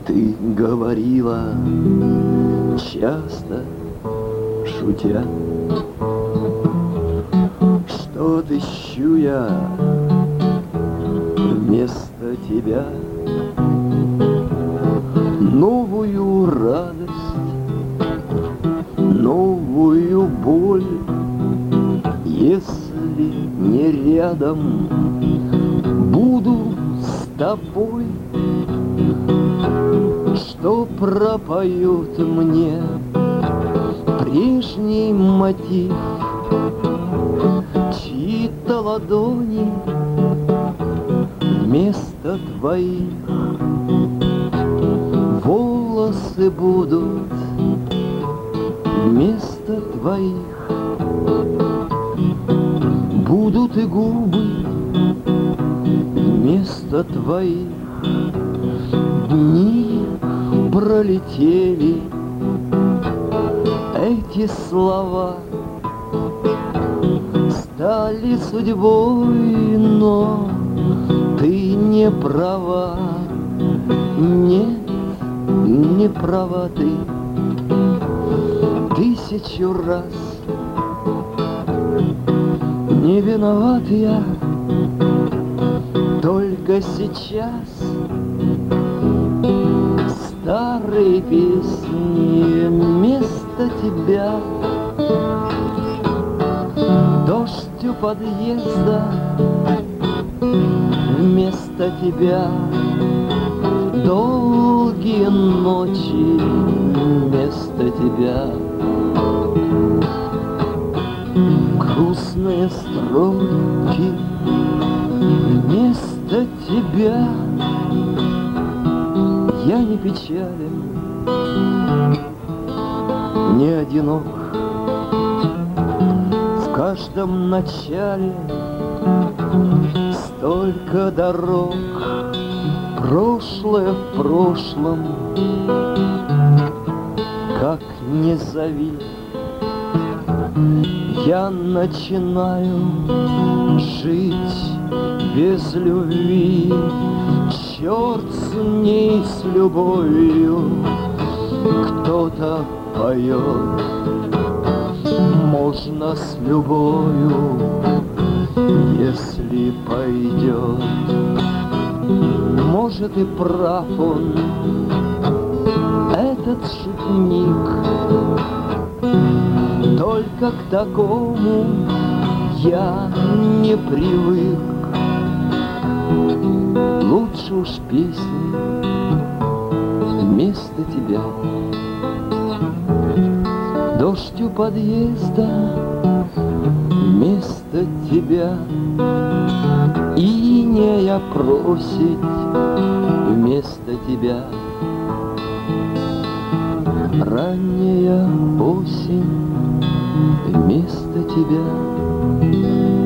Ты говорила часто, шутя, что отыщу я вместо тебя новую радость, новую боль, если не рядом буду с тобой. Что пропоют мне прежний мотив, чьи-то ладони вместо твоих. Волосы будут вместо твоих, будут и губы вместо твоих. Дни пролетели, эти слова стали судьбой, но ты не права. Нет, не права ты. Тысячу раз не виноват я, только сейчас старые песни вместо тебя. Дождь у подъезда вместо тебя. Долгие ночи вместо тебя. Грустные строки вместо тебя. Я не печален, не одинок. В каждом начале столько дорог. Прошлое в прошлом, как не зови. Я начинаю жить без любви. Черт с ней, с любовью. Кто-то поет, можно с любовью, если пойдет. Может, и прав он, этот шутник. Только к такому я не привык. Лучше уж песни вместо тебя. Дождь у подъезда вместо тебя. Инея просит вместо тебя. Ранняя осень вместо тебя.